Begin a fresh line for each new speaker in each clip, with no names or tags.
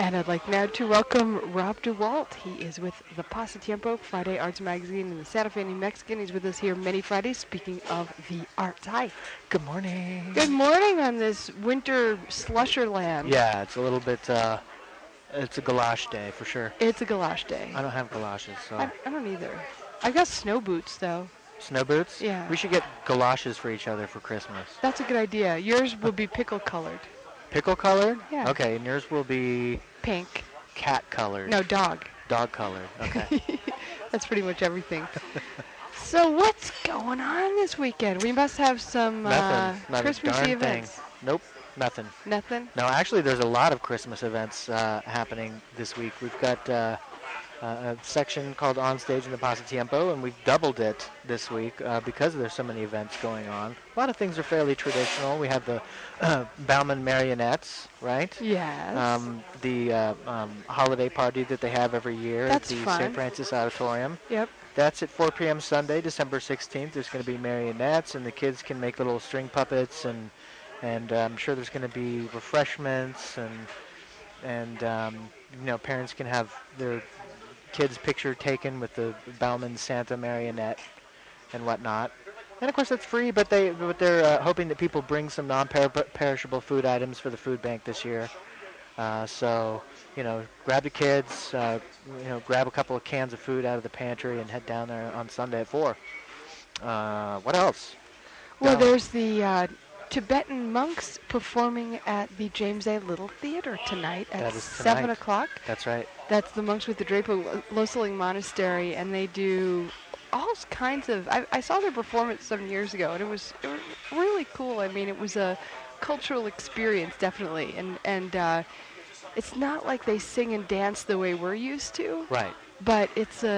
And I'd like now to welcome Rob DeWalt. He is with the Pasatiempo, Friday Arts Magazine, and the Santa Fe New Mexican. He's with us here many Fridays, speaking of the arts. Hi.
Good morning.
Good morning on this winter slusher land.
Yeah, it's a little bit, it's a galosh day for sure.
It's a galosh day.
I don't have galoshes, so.
I don't either. I got snow boots, though.
Snow boots?
Yeah.
We should get galoshes for each other for Christmas.
That's a good idea. Yours will be pickle colored.
Pickle colored?
Yeah.
Okay, and yours will be
Pink.
cat colored.
No, dog.
Dog colored. Okay.
That's pretty much everything. So what's going on this weekend? We must have some
Nothing. Not a
Christmassy
darn
events.
thing. Nope. Nothing.
Nothing?
No, actually, there's a lot of Christmas events happening this week. We've got a section called On Stage in the Pasatiempo, and we've doubled it this week because there's so many events going on. A lot of things are fairly traditional. We have the Bauman marionettes, right?
Yes.
The holiday party that they have every year
That's
at the
fun.
St. Francis Auditorium.
Yep.
That's at 4 p.m. Sunday, December 16th. There's going to be marionettes, and the kids can make little string puppets, and I'm sure there's going to be refreshments, and parents can have their kids' picture taken with the Bauman Santa marionette and whatnot. And of course that's free, but they're hoping that people bring some non-perishable food items for the food bank this year. So grab the kids, grab a couple of cans of food out of the pantry and head down there on Sunday at 4. What else?
Well, there's the Tibetan monks performing at the James A. Little Theater tonight at 7 o'clock.
That's right.
That's the monks with the Drapo Loseling Monastery, and they do all kinds of... I saw their performance some years ago, and it was really cool. I mean, it was a cultural experience, definitely. And it's not like they sing and dance the way we're used to.
Right.
But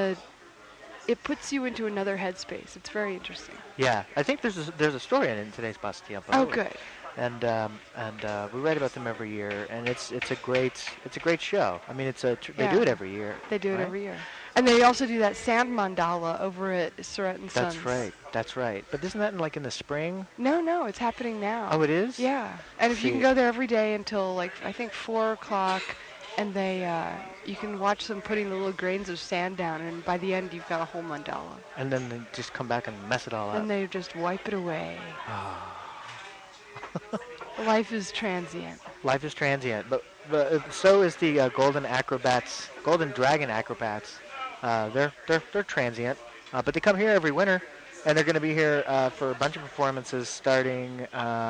it puts you into another headspace. It's very interesting.
Yeah, I think there's a story in today's Pasatiempo.
Oh, good.
And we write about them every year, and it's a great show. I mean, they do it every year.
They do it
right?
every year, and they also do that sand mandala over at Surratt and Sons.
That's right. But isn't that in the spring?
No, it's happening now.
Oh, it is?
Yeah, and if you can go there every day until I think 4 o'clock, and you can watch them putting the little grains of sand down, and by the end you've got a whole mandala.
And then they just come back and mess it all up.
And they just wipe it away. Life is transient.
Life is transient, but so is the Golden Dragon Acrobats. They're transient, but they come here every winter, and they're going to be here for a bunch of performances starting.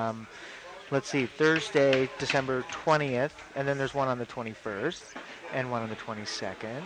Thursday, December 20th, and then there's one on the 21st, and one on the 22nd,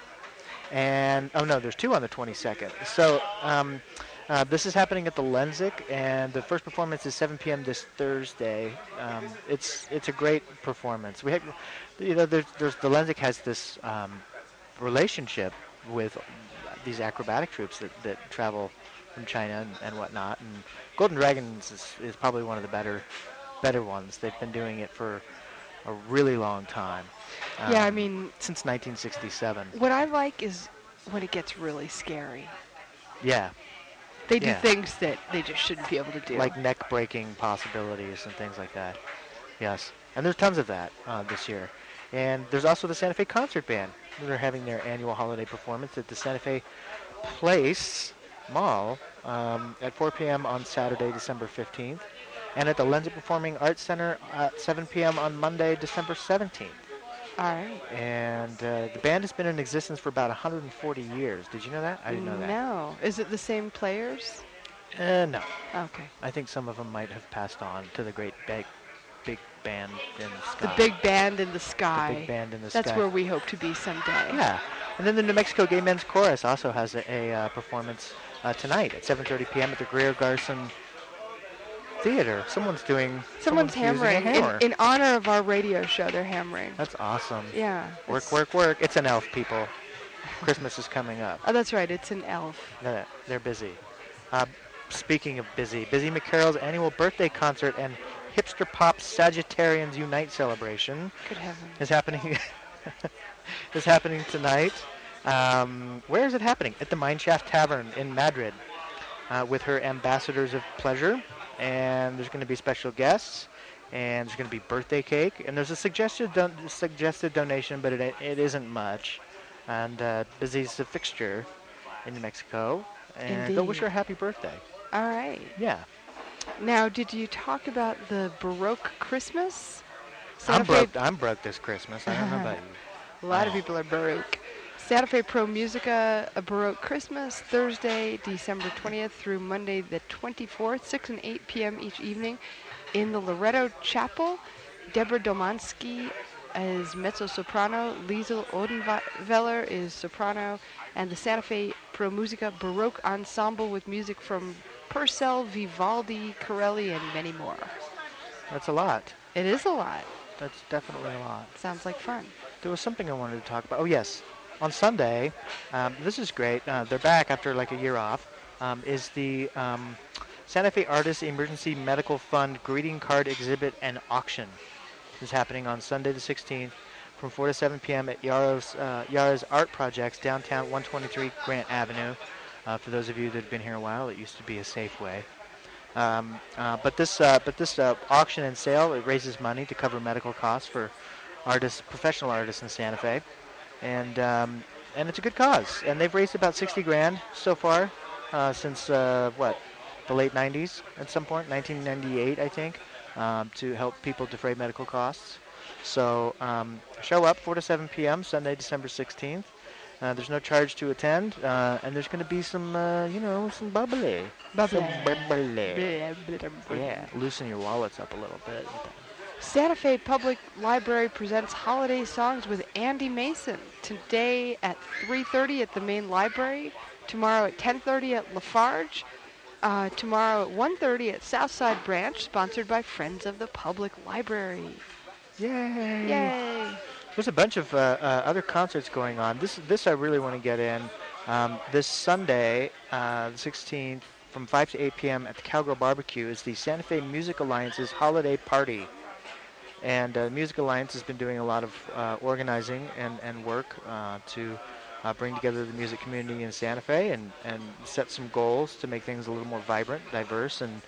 and there's two on the 22nd. So. This is happening at the Lenzik, and the first performance is 7 p.m. this Thursday. It's a great performance. We have, the Lenzik has this relationship with these acrobatic troops that travel from China and whatnot. And Golden Dragons is probably one of the better ones. They've been doing it for a really long time.
Yeah, I mean,
since 1967.
What I like is when it gets really scary.
Yeah.
They do things that they just shouldn't be able to do.
Like neck-breaking possibilities and things like that. Yes. And there's tons of that this year. And there's also the Santa Fe Concert Band. They're having their annual holiday performance at the Santa Fe Place Mall at 4 p.m. on Saturday, December 15th. And at the Lenzik Performing Arts Center at 7 p.m. on Monday, December 17th.
All right.
And the band has been in existence for about 140 years. Did you know that? I didn't know that.
No. Is it the same players?
No.
Okay.
I think some of them might have passed on to the great big band in the sky.
The big band in the sky.
The big band in the sky.
That's where we hope to be someday.
Yeah. And then the New Mexico Gay Men's Chorus also has a performance tonight at 7:30 p.m. at the Greer Garson Theater. Someone's
hammering.
Using a hammer.
In honor of our radio show, they're hammering.
That's awesome.
Yeah.
Work. It's an elf, people. Christmas is coming up.
Oh, that's right. It's an elf.
They're busy. Speaking of busy, Busy McCarroll's annual birthday concert and Hipster Pop Sagittarians Unite celebration is happening tonight. Where is it happening? At the Mineshaft Tavern in Madrid with her Ambassadors of Pleasure. And there's going to be special guests. and there's going to be birthday cake, and there's a suggested donation, but it isn't much. And Busy's a fixture in New Mexico, and go wish
Indeed.
her a happy birthday.
All right.
Yeah.
Now, did you talk about the Baroque Christmas?
I'm
Santa Fe.
broke. I'm broke this Christmas. I don't know about you.
A lot of people are Baroque. Santa Fe Pro Musica, a Baroque Christmas, Thursday, December 20th through Monday the 24th, 6 and 8 p.m. each evening in the Loretto Chapel. Deborah Domansky is mezzo-soprano, Liesel Odenweller is soprano, and the Santa Fe Pro Musica Baroque Ensemble with music from Purcell, Vivaldi, Corelli, and many more.
That's a lot.
It is a lot.
That's definitely a lot.
Sounds like fun.
There was something I wanted to talk about. Oh, yes. On Sunday, this is great. They're back after like a year off. Is the Santa Fe Artists Emergency Medical Fund greeting card exhibit and auction. This is happening on Sunday the 16th from 4 to 7 p.m. at Yara's Art Projects, downtown 123 Grant Avenue. For those of you that have been here a while, it used to be a Safeway. But this auction and sale, it raises money to cover medical costs for professional artists in Santa Fe, and it's a good cause. And they've raised about 60 grand so far since the late 90s at some point, 1998 I think, to help people defray medical costs. So show up 4 to 7 p.m. Sunday, December 16th. There's no charge to attend, and there's going to be some, some bubbly.
Bubbly.
Some bubbly. Yeah, loosen your wallets up a little bit.
Santa Fe Public Library presents holiday songs with Andy Mason today at 3:30 at the main library, tomorrow at 10:30 at Lafarge, tomorrow at 1:30 at Southside Branch, sponsored by Friends of the Public Library.
Yay!
Yay!
There's a bunch of other concerts going on. This I really want to get in. This Sunday, the 16th, from 5 to 8 p.m. at the Cowgirl Barbecue is the Santa Fe Music Alliance's holiday party. And Music Alliance has been doing a lot of organizing and work to bring together the music community in Santa Fe and set some goals to make things a little more vibrant, diverse, and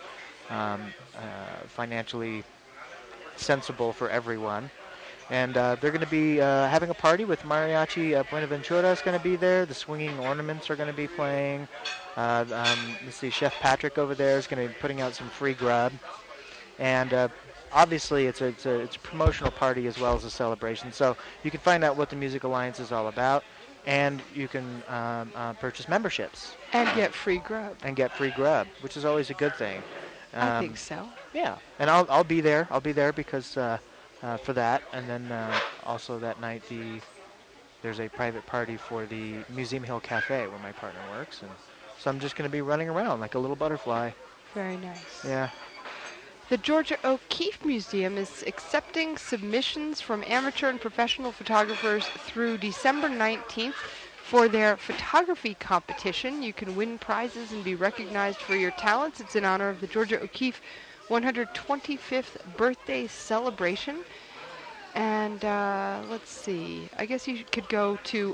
financially sensible for everyone. And they're going to be having a party with Mariachi Buenaventura is going to be there. The Swinging Ornaments are going to be playing. Let's see, Chef Patrick over there is going to be putting out some free grub. And obviously, it's a promotional party as well as a celebration. So you can find out what the Music Alliance is all about, and you can purchase memberships.
And get free grub.
Which is always a good thing.
I think so.
Yeah, and I'll be there. I'll be there because for that, and then also that night there's a private party for the Museum Hill Cafe where my partner works, and so I'm just going to be running around like a little butterfly.
Very nice.
Yeah.
The Georgia O'Keeffe Museum is accepting submissions from amateur and professional photographers through December 19th for their photography competition. You can win prizes and be recognized for your talents. It's in honor of the Georgia O'Keeffe 125th birthday celebration. And let's see. I guess you could go to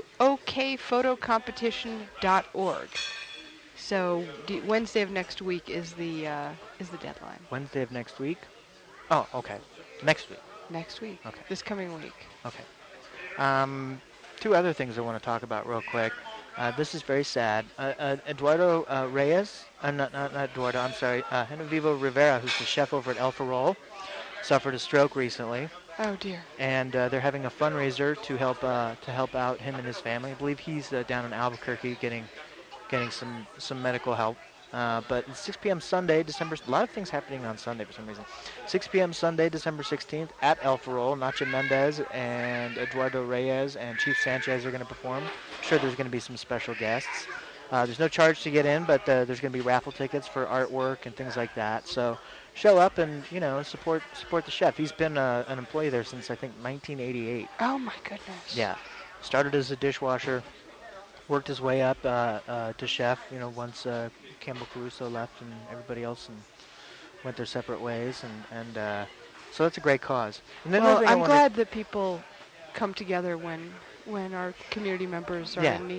okphotocompetition.org. So Wednesday of next week is the deadline.
Wednesday of next week? Oh, okay. Next week.
Next week.
Okay.
This coming week.
Okay. Two other things I want to talk about real quick. This is very sad. Eduardo Reyes, not Eduardo, I'm sorry, Genevieve Rivera, who's the chef over at El Farol, suffered a stroke recently.
Oh dear.
And they're having a fundraiser to help out him and his family. I believe he's down in Albuquerque getting some medical help. But it's 6 p.m. Sunday, a lot of things happening on Sunday for some reason. 6 p.m. Sunday, December 16th at El Farol. Nacho Mendez and Eduardo Reyes and Chief Sanchez are going to perform. I'm sure there's going to be some special guests. There's no charge to get in, but there's going to be raffle tickets for artwork and things like that. So show up and support the chef. He's been an employee there since I think 1988.
Oh my goodness.
Yeah, started as a dishwasher. Worked his way up to chef, once Campbell Caruso left and everybody else and went their separate ways. And so that's a great cause. And then
I'm glad that people come together when our community members are in need.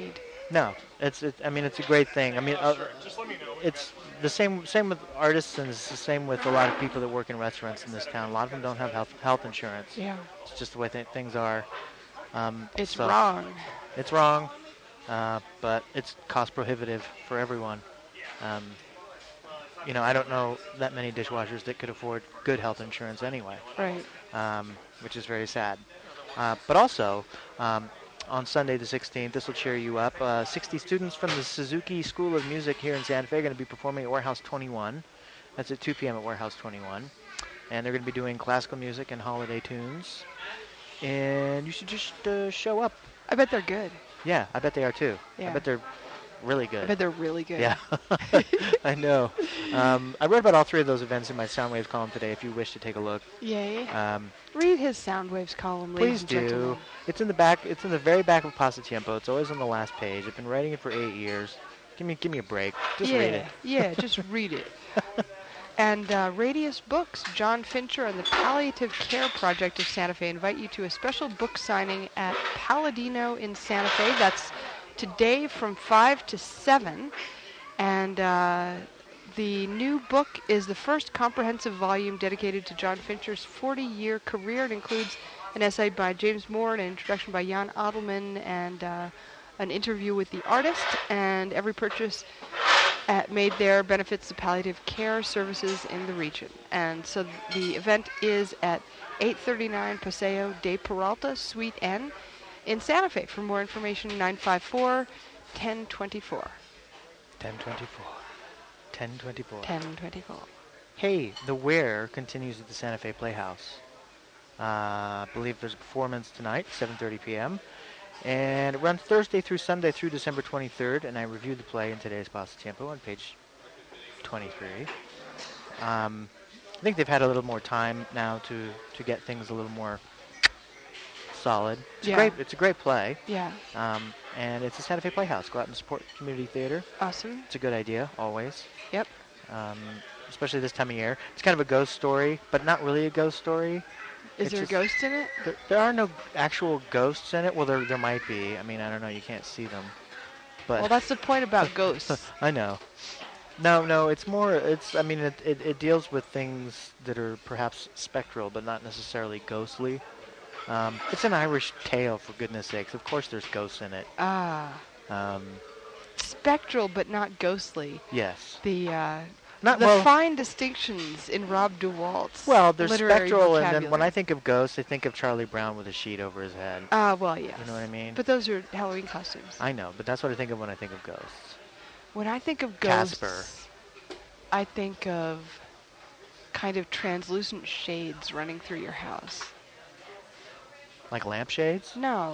No, I mean, it's a great thing. I mean, it's the same with artists, and it's the same with a lot of people that work in restaurants in this town. A lot of them don't have health insurance.
Yeah.
It's just the way things are.
It's
So
wrong.
it's wrong, but it's cost prohibitive for everyone. Um, I don't know that many dishwashers that could afford good health insurance anyway,
Right.
which is very sad. But also, on Sunday the 16th, this will cheer you up. 60 students from the Suzuki School of Music here in Santa Fe are going to be performing at Warehouse 21. That's at 2 p.m. at Warehouse 21. And they're going to be doing classical music and holiday tunes. And you should just show up.
I bet they're good.
Yeah, I bet they are too.
Yeah.
I bet they're really good.
I bet they're really good.
Yeah, I know. I wrote about all three of those events in my Soundwaves column today if you wish to take a look.
Yay. Read his Soundwaves column, ladies
Please
and
do.
gentlemen.
It's in the back. It's in the very back of Pasatiempo. It's always on the last page. I've been writing it for 8 years. Give me a break. Just read it.
Yeah, just read it. And Radius Books, John Fincher and the Palliative Care Project of Santa Fe invite you to a special book signing at Palladino in Santa Fe. That's today from 5 to 7. And the new book is the first comprehensive volume dedicated to John Fincher's 40-year career. It includes an essay by James Moore, an introduction by Jan Adelman, and an interview with the artist. And every purchase made there benefits the palliative care services in the region. And so the event is at 839 Paseo de Peralta, Suite N, in Santa Fe. For more information, 954-1024.
1024.
1024.
Hey, The Where continues at the Santa Fe Playhouse. I believe there's a performance tonight, 7:30 p.m. And it runs Thursday through Sunday through December 23rd, and I reviewed the play in today's Pasatiempo on page 23. I think they've had a little more time now to get things a little more solid. It's a great play.
Yeah.
And it's a Santa Fe Playhouse. Go out and support community theater.
Awesome.
It's a good idea, always.
Yep.
Especially this time of year. It's kind of a ghost story, but not really a ghost story.
Is there a ghost in it?
There are no actual ghosts in it. Well, there might be. I mean, I don't know. You can't see them. But
Well, that's the point about ghosts.
I know. No, it's more, I mean, it deals with things that are perhaps spectral, but not necessarily ghostly. It's an Irish tale, for goodness sakes. Of course there's ghosts in it.
Spectral, but not ghostly.
Yes.
The
Not
the
well.
fine distinctions in Rob DeWalt's
Well, there's
literary
spectral, and then when
vocabulary.
I think of ghosts, I think of Charlie Brown with a sheet over his head.
Well, yes.
You know what I mean?
But those are Halloween costumes.
I know, but that's what I think of when I think of ghosts.
When I think of ghosts,
Casper.
I think of kind of translucent shades running through your house.
Like lampshades?
No,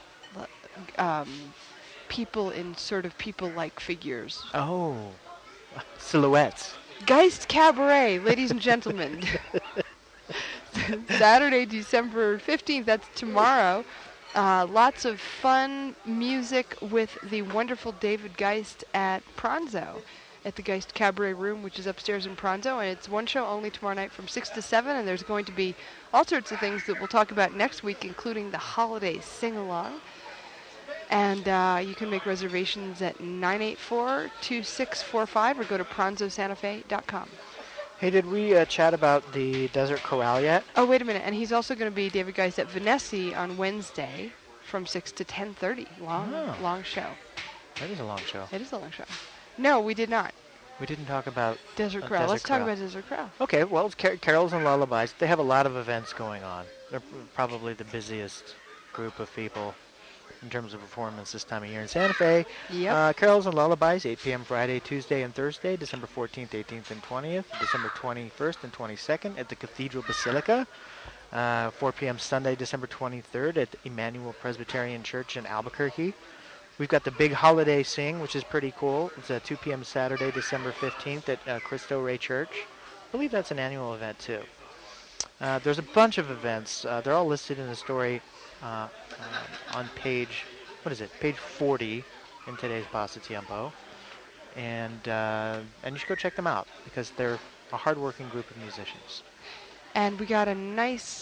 people in sort of people-like figures.
Oh, silhouettes.
Geist Cabaret, ladies and gentlemen. Saturday, December 15th, that's tomorrow. Lots of fun music with the wonderful David Geist at Pronzo, at the Geist Cabaret Room, which is upstairs in Pronzo. And it's one show only tomorrow night from 6 to 7. And there's going to be all sorts of things that we'll talk about next week, including the holiday sing-along. And you can make reservations at 984-2645 or go to pronzosantafe.com.
Hey, did we chat about the Desert Corral yet?
Oh, wait a minute. And he's also going to be David Geist at Venessi on Wednesday from 6 to 10:30. Long show.
That is a long show.
It is a long show. No, we did not.
We didn't talk about
Desert Corral.
Desert
Let's talk
Corral.
about Desert Corral.
Okay, well, it's Carols and Lullabies. They have a lot of events going on. They're probably the busiest group of people in terms of performance this time of year in Santa Fe.
Yep.
Carols and Lullabies, 8 p.m. Friday, Tuesday, and Thursday, December 14th, 18th, and 20th, December 21st and 22nd at the Cathedral Basilica, 4 p.m. Sunday, December 23rd at the Emmanuel Presbyterian Church in Albuquerque. We've got the Big Holiday Sing, which is pretty cool. It's 2 p.m. Saturday, December 15th at Cristo Rey Church. I believe that's an annual event, too. There's a bunch of events. They're all listed in the story on page 40 in today's Pasatiempo. And you should go check them out because they're a hardworking group of musicians.
And we got a nice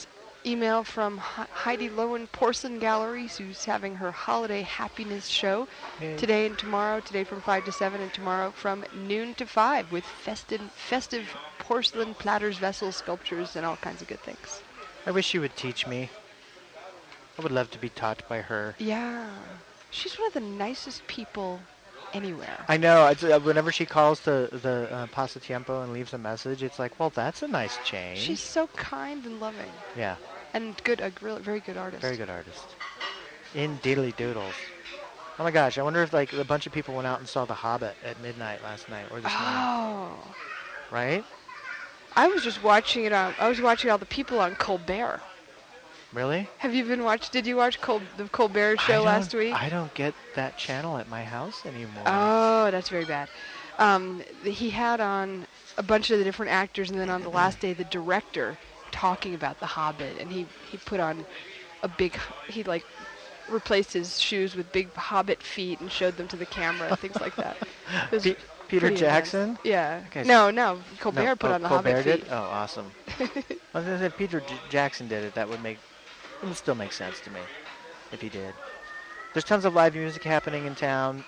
email from Heidi Lowen Porcelain Galleries, who's having her holiday happiness show today and tomorrow. Today from 5 to 7 and tomorrow from noon to 5 with festive porcelain platters, vessels, sculptures, and all kinds of good things.
I wish she would teach me. I would love to be taught by her.
Yeah. She's one of the nicest people anywhere.
I know. Whenever she calls the Pasatiempo and leaves a message, it's like, well, that's a nice change.
She's so kind and loving.
Yeah.
And good, a very good artist.
Very good artist. In diddly doodles. Oh my gosh, I wonder if like a bunch of people went out and saw The Hobbit at midnight last night or this morning.
Oh.
Right?
I was just watching it on. I was watching all the people on Colbert.
Really?
Did you watch the Colbert show last week?
I don't get that channel at my house anymore.
Oh, that's very bad. He had on a bunch of the different actors, and then on the last day, the director talking about The Hobbit, and he put on he replaced his shoes with big Hobbit feet and showed them to the camera and things like that.
Peter Jackson?
Intense. Yeah.
Okay,
No. Colbert put on the
Colbert
Hobbit
did?
feet.
Oh, awesome. I was going to say if Peter Jackson did it, it would still make sense to me if he did. There's tons of live music happening in town.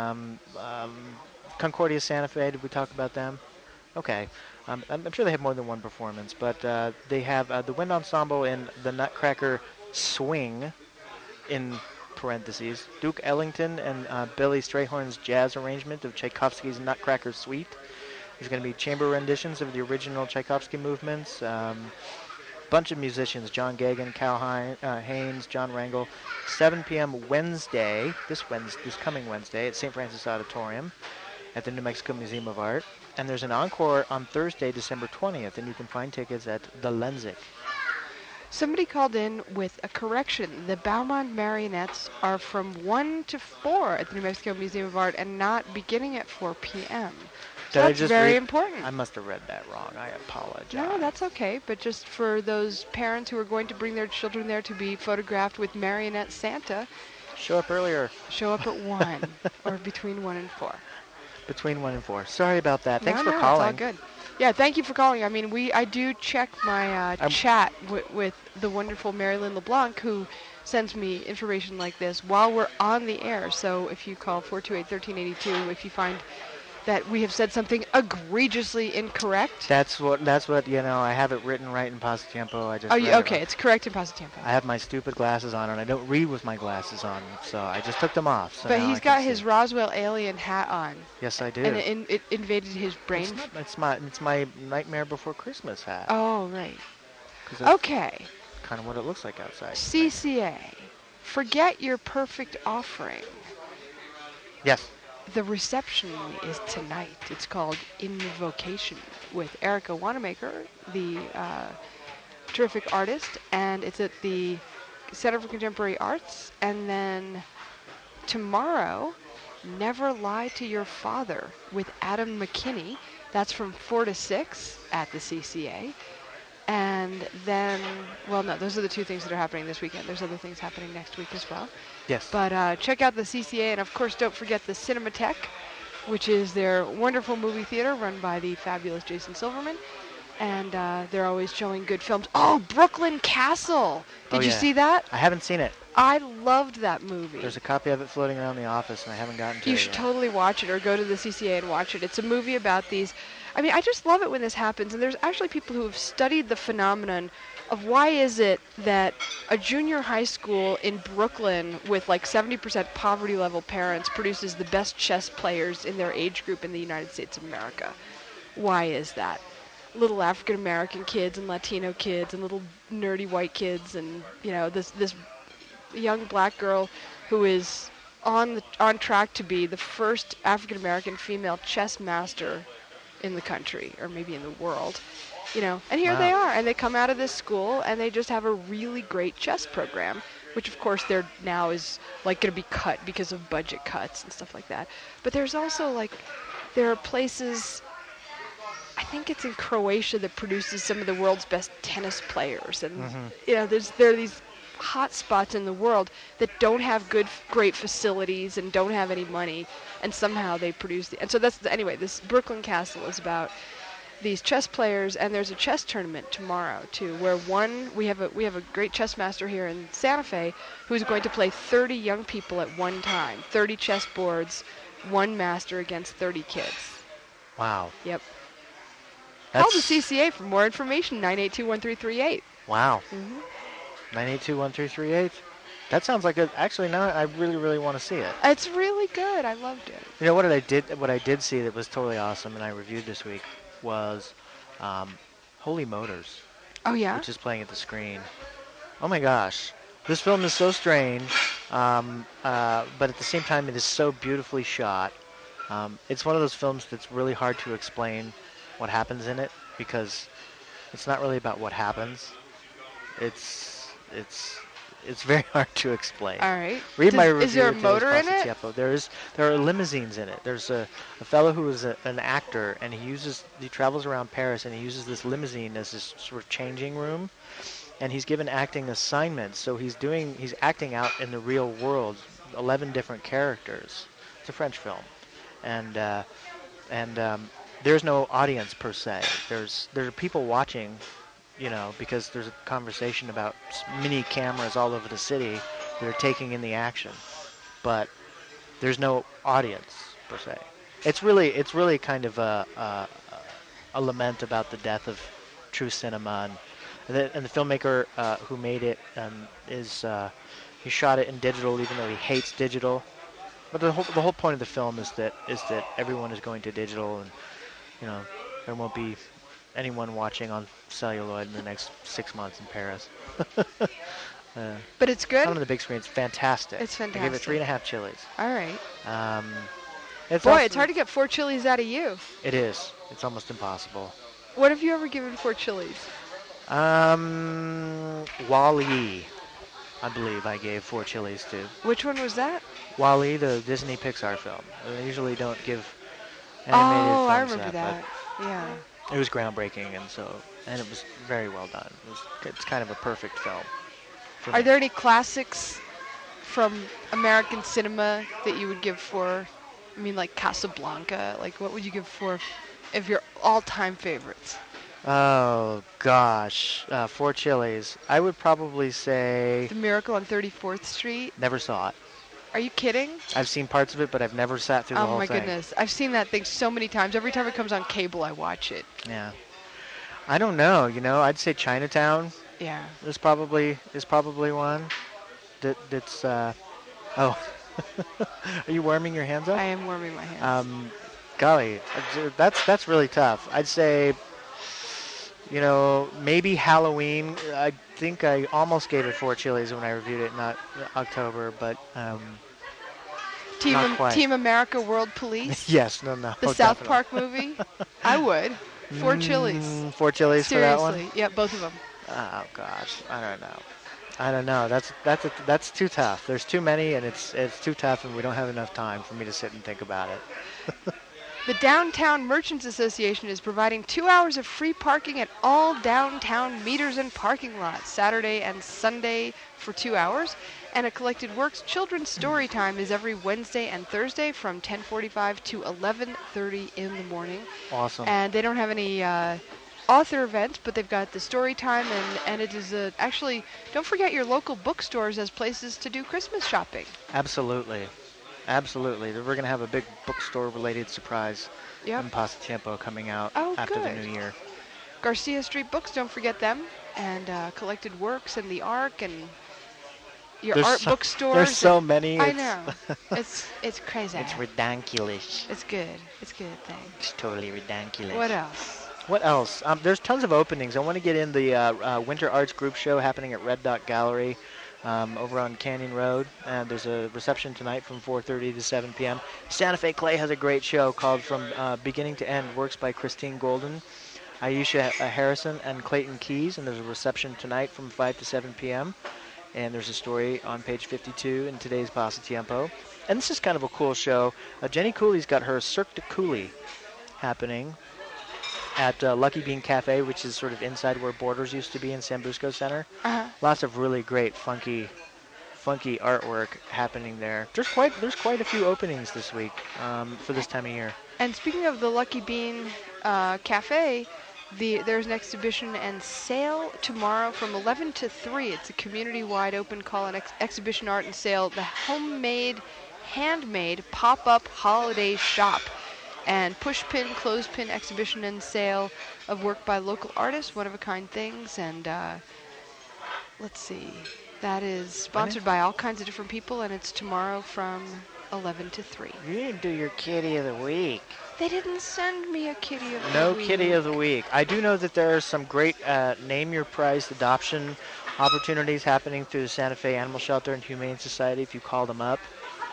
Concordia Santa Fe, did we talk about them? Okay. I'm sure they have more than one performance, but they have the Wind Ensemble in the Nutcracker Swing, in parentheses, Duke Ellington and Billy Strayhorn's jazz arrangement of Tchaikovsky's Nutcracker Suite. There's going to be chamber renditions of the original Tchaikovsky movements. Bunch of musicians, John Gagan, Cal Haynes, John Rangel. 7 p.m. Wednesday, this coming Wednesday, at St. Francis Auditorium at the New Mexico Museum of Art. And there's an encore on Thursday, December 20th, and you can find tickets at the Lenzik.
Somebody called in with a correction. The Baumont marionettes are from 1 to 4 at the New Mexico Museum of Art and not beginning at 4 p.m. So that's very important.
I must have read that wrong. I apologize.
No, that's okay. But just for those parents who are going to bring their children there to be photographed with Marionette Santa,
show up earlier.
Show up at 1 or between 1 and 4.
Between 1 and 4. Sorry about that. Thanks for
calling.
calling.
It's all good. Yeah, thank you for calling. I mean, I do check my chat with the wonderful Marilyn LeBlanc, who sends me information like this while we're on the air. So if you call 428-1382, if you find that we have said something egregiously incorrect.
That's what I have it written right in Pasatiempo.
Okay, it's correct in Pasatiempo.
I have my stupid glasses on, and I don't read with my glasses on, so I just took them off. So
but he's got his Roswell alien hat on.
Yes, I do.
And it invaded his brain.
It's my Nightmare Before Christmas hat.
Oh, right. Okay.
Kind of what it looks like outside.
CCA. Forget your perfect offering.
Yes.
The reception is tonight. It's called Invocation with Erica Wanamaker, the terrific artist, and it's at the Center for Contemporary Arts. And then tomorrow, Never Lie to Your Father with Adam McKinney. That's from 4 to 6 at the CCA. And then, those are the two things that are happening this weekend. There's other things happening next week as well.
Yes.
But check out the CCA, and of course, don't forget the Cinematheque, which is their wonderful movie theater run by the fabulous Jason Silverman. And they're always showing good films. Oh, Brooklyn Castle! Did you see that?
I haven't seen it.
I loved that movie.
There's a copy of it floating around the office, and I haven't gotten to it yet.
You should totally watch it, or go to the CCA and watch it. It's a movie about these... I mean, I just love it when this happens, and there's actually people who have studied the phenomenon of why is it that a junior high school in Brooklyn with like 70% poverty level parents produces the best chess players in their age group in the United States of America. Why is that? Little African American kids and Latino kids and little nerdy white kids, and this young black girl who is on track to be the first African American female chess master in the country, or maybe in the world, and here they are, and they come out of this school and they just have a really great chess program, which of course they're now is like going to be cut because of budget cuts and stuff like that. But there's also there are places, I think it's in Croatia, that produces some of the world's best tennis players, and there are these hot spots in the world that don't have great facilities and don't have any money, and somehow they produce and so that's anyway, this Brooklyn Castle is about these chess players, and there's a chess tournament tomorrow too, where we have a great chess master here in Santa Fe who's going to play 30 young people at one time, 30 chess boards, one master against 30 kids.
Wow.
Yep.
That's,
Call the CCA for more information. 982-1338.
Wow.
Mm-hmm.
982-1338. That sounds like actually now I really, really want to see it.
It's really good. I loved it.
You know what I did see that was totally awesome and I reviewed this week was Holy Motors.
Oh yeah.
Which is playing at the screen. Oh my gosh. This film is so strange, but at the same time it is so beautifully shot. It's one of those films that's really hard to explain what happens in it because it's not really about what happens. It's very hard to explain.
All right.
Read my review.
Is there a
at
motor in it?
There are limousines in it. There's a fellow who is an actor, and he travels around Paris, and he uses this limousine as this sort of changing room, and he's given acting assignments. So he's acting out in the real world, 11 different characters. It's a French film, and there's no audience per se. There are people watching. Because there's a conversation about mini cameras all over the city that are taking in the action, but there's no audience per se. It's really kind of a lament about the death of true cinema, and the filmmaker who made it he shot it in digital, even though he hates digital. But the whole point of the film is that everyone is going to digital, and there won't be anyone watching on celluloid in the next 6 months in Paris.
But it's good?
On the big screen, it's fantastic.
It's fantastic.
I gave it 3.5 chilies.
All right.
It's
hard to get 4 chilies out of you.
It is. It's almost impossible.
What have you ever given 4 chilies?
WALL-E, I believe I gave 4 chilies to.
Which one was that?
WALL-E, the Disney Pixar film. They usually don't give animated films
I remember that. Yeah.
It was groundbreaking, and it was very well done. It's kind of a perfect film.
Are there any classics from American cinema that you would give 4? I mean, like Casablanca. Like, what would you give 4 of your all-time favorites?
Oh gosh, 4 chilies. I would probably say
The Miracle on 34th Street.
Never saw it.
Are you kidding?
I've seen parts of it, but I've never sat through the whole thing.
Oh my goodness. I've seen that thing so many times. Every time it comes on cable, I watch it.
Yeah. I don't know, I'd say Chinatown.
Yeah.
Is probably one that's oh. Are you warming your hands up?
I am warming my hands.
Golly, that's really tough. I'd say maybe Halloween. I think I almost gave it 4 chilies when I reviewed it, not October, but not quite.
Team America World Police?
Yes, no.
The South Park movie? I would. 4 chilies.
4 chilies
Seriously.
For that one?
Yeah, both of them.
Oh gosh, I don't know. That's too tough. There's too many, and it's too tough, and we don't have enough time for me to sit and think about it.
The Downtown Merchants Association is providing 2 hours of free parking at all downtown meters and parking lots, Saturday and Sunday for 2 hours. And a Collected Works Children's Story Time is every Wednesday and Thursday from 10:45 to 11:30 in the morning.
Awesome.
And they don't have any author events, but they've got the story time, and it is actually, don't forget your local bookstores as places to do Christmas shopping.
Absolutely. We're going to have a big bookstore-related surprise in Pasatiempo coming out after the new year.
Garcia Street Books, don't forget them, and Collected Works and The Ark and your art bookstores.
There's so many.
I know. It's crazy.
It's ridiculous.
It's good. It's good thing.
It's totally ridiculous.
What else?
There's tons of openings. I want to get in the Winter Arts Group Show happening at Red Dot Gallery. Over on Canyon Road, and there's a reception tonight from 4:30 to 7 p.m. Santa Fe Clay has a great show called From Beginning to End, works by Christine Golden, Aisha Harrison, and Clayton Keys, and there's a reception tonight from 5 to 7 p.m., and there's a story on page 52 in today's Pasatiempo. And this is kind of a cool show. Jenny Cooley's got her Cirque du Cooley happening at Lucky Bean Cafe, which is sort of inside where Borders used to be in San Busco Center. Lots of really great funky artwork happening there. There's quite a few openings this week for this time of year.
And speaking of the Lucky Bean Cafe, there's an exhibition and sale tomorrow from 11 to 3. It's a community-wide open call and exhibition art and sale. The handmade pop-up holiday shop and push-pin, clothespin exhibition and sale of work by local artists, one-of-a-kind things. And let's see, that is sponsored by all kinds of different people, and it's tomorrow from 11 to 3.
You didn't do your kitty of the week.
They didn't send me a kitty of the week.
No kitty of the week. I do know that there are some great name-your-price adoption opportunities happening through the Santa Fe Animal Shelter and Humane Society if you call them up.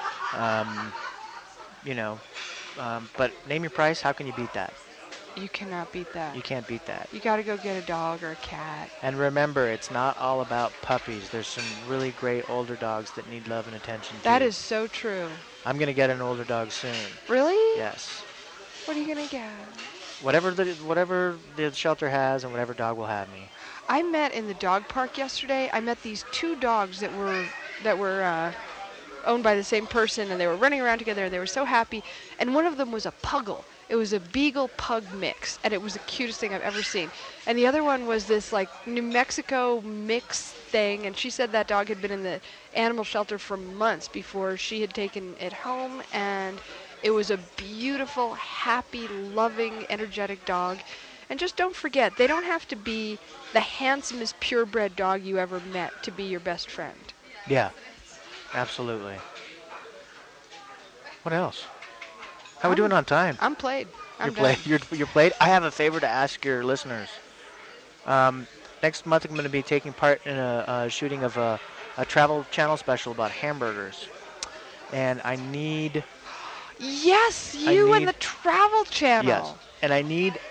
But name your price, how can you beat that?
You cannot beat that.
You can't beat that.
You got to go get a dog or a cat.
And remember, it's not all about puppies. There's some really great older dogs that need love and attention too.
That is so true.
I'm going to get an older dog soon.
Really?
Yes.
What are you going to get?
Whatever the shelter has and whatever dog will have me.
I met in the dog park yesterday. I met these two dogs that were owned by the same person, and they were running around together, and they were so happy. And one of them was a puggle. It was a beagle pug mix, and it was the cutest thing I've ever seen. And the other one was this like New Mexico mix thing, and she said that dog had been in the animal shelter for months before she had taken it home, and it was a beautiful, happy, loving, energetic dog. And just don't forget, they don't have to be the handsomest purebred dog you ever met to be your best friend.
Yeah, absolutely. What else? How are we doing on time?
I'm played.
You're played? I have a favor to ask your listeners. Next month I'm going to be taking part in a shooting of a Travel Channel special about hamburgers. And I need...
Yes, and the Travel Channel.
Yes, and I need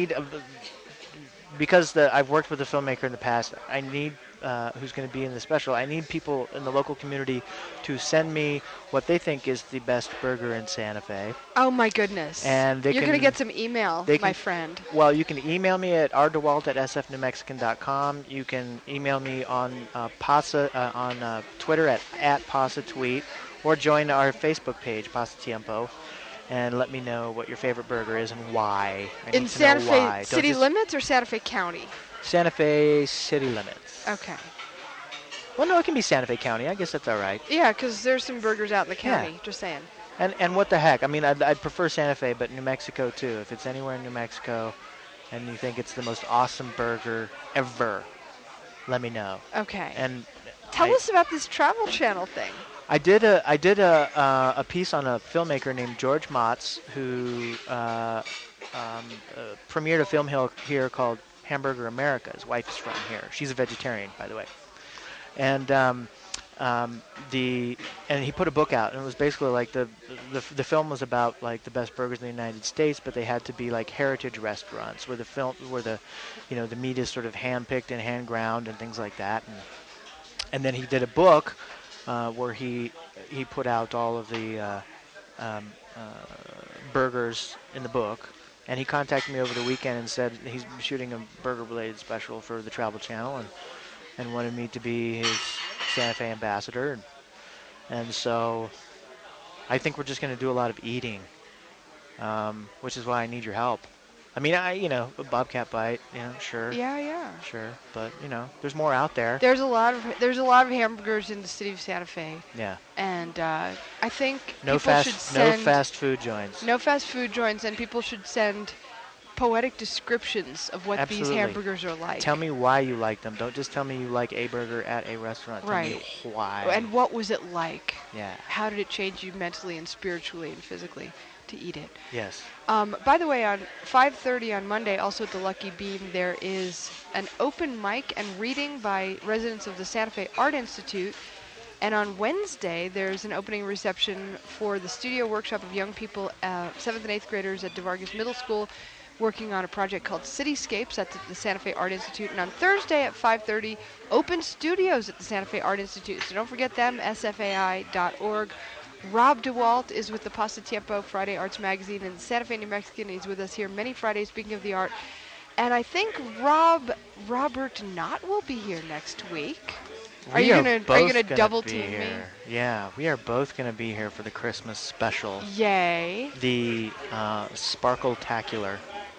because I've worked with a filmmaker in the past. I need who's going to be in the special. I need people in the local community to send me what they think is the best burger in Santa Fe.
Oh my goodness!
And you're
going to get some email, my friend.
Well, you can email me at rdewalt@sfnewmexican.com. You can email me on on Twitter at PasaTweet. Or join our Facebook page, Pasa Tiempo, and let me know what your favorite burger is and why.
In Santa Fe city limits or Santa Fe County?
Santa Fe city limits.
Okay.
Well, no, it can be Santa Fe County. I guess that's all right.
Yeah, because there's some burgers out in the county.
Yeah.
Just saying.
And what the heck? I mean, I'd prefer Santa Fe, but New Mexico too. If it's anywhere in New Mexico, and you think it's the most awesome burger ever, let me know.
Okay.
And
tell us about this Travel Channel thing.
I did a piece on a filmmaker named George Motz who premiered a film here called Hamburger America. His wife is from here. She's a vegetarian, by the way. And he put a book out, and it was basically like the film was about like the best burgers in the United States, but they had to be like heritage restaurants where the meat is sort of hand picked and hand ground and things like that. And then he did a book. Where he put out all of the burgers in the book, and he contacted me over the weekend and said he's shooting a burger-related special for the Travel Channel, and wanted me to be his Santa Fe ambassador, and so I think we're just going to do a lot of eating, which is why I need your help. I mean, a bobcat bite, sure.
Yeah.
Sure, but there's more out there.
There's a lot of hamburgers in the city of Santa Fe.
Yeah.
And I think
no fast food joints.
No fast food joints, and people should send poetic descriptions of what
Absolutely.
These hamburgers are like.
Tell me why you like them. Don't just tell me you like a burger at a restaurant.
Right.
Tell me why.
And what was it like?
Yeah.
How did it change you mentally and spiritually and physically to eat it?
Yes.
By the way, on 5:30 on Monday, also at the Lucky Bean, there is an open mic and reading by residents of the Santa Fe Art Institute. And on Wednesday, there's an opening reception for the studio workshop of young people, 7th and 8th graders at DeVargas Middle School, working on a project called Cityscapes. That's at the Santa Fe Art Institute. And on Thursday at 5:30, open studios at the Santa Fe Art Institute. So don't forget them, sfai.org. Rob DeWalt is with the Pasa Tiempo Friday Arts Magazine in Santa Fe, New Mexico. He's with us here many Fridays, speaking of the art. And I think Robert Knott will be here next week. Are you gonna double team me?
Yeah, we are both gonna be here for the Christmas special.
Yay!
The Sparkle-tacular.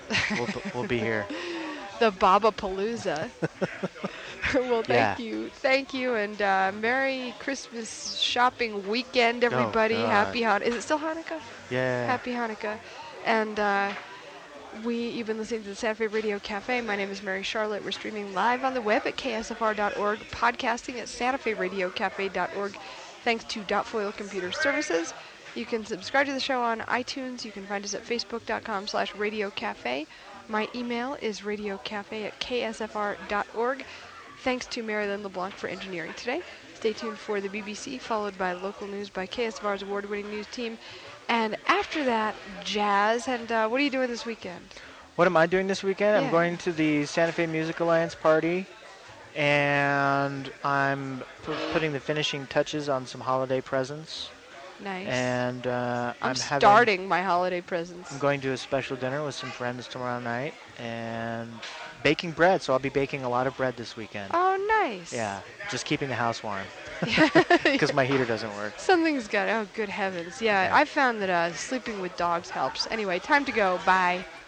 we'll be here.
The Baba-palooza. Well,
Yeah.
thank you, and Merry Christmas shopping weekend, everybody.
God.
Happy Hanukkah. Is it still Hanukkah?
Yeah.
Happy Hanukkah. And you've been listening to the Santa Fe Radio Cafe. My name is Mary Charlotte. We're streaming live on the web at ksfr.org, podcasting at santaferadiocafe.org. Thanks to Dotfoil Computer Services. You can subscribe to the show on iTunes. You can find us at facebook.com/radiocafe. My email is radiocafe@ksfr.org. Thanks to Marilyn LeBlanc for engineering today. Stay tuned for the BBC, followed by local news by KSFR's award-winning news team. And after that, jazz. And what are you doing this weekend?
What am I doing this weekend?
Yeah.
I'm going to the Santa Fe Music Alliance party, and I'm putting the finishing touches on some holiday presents.
Nice.
And
I'm starting my holiday presents.
I'm going to a special dinner with some friends tomorrow night, and baking bread. So I'll be baking a lot of bread this weekend.
Oh, nice.
Yeah, just keeping the house warm because my heater doesn't work.
Something's got. Oh, good heavens. Yeah, I've found that sleeping with dogs helps. Anyway, time to go. Bye.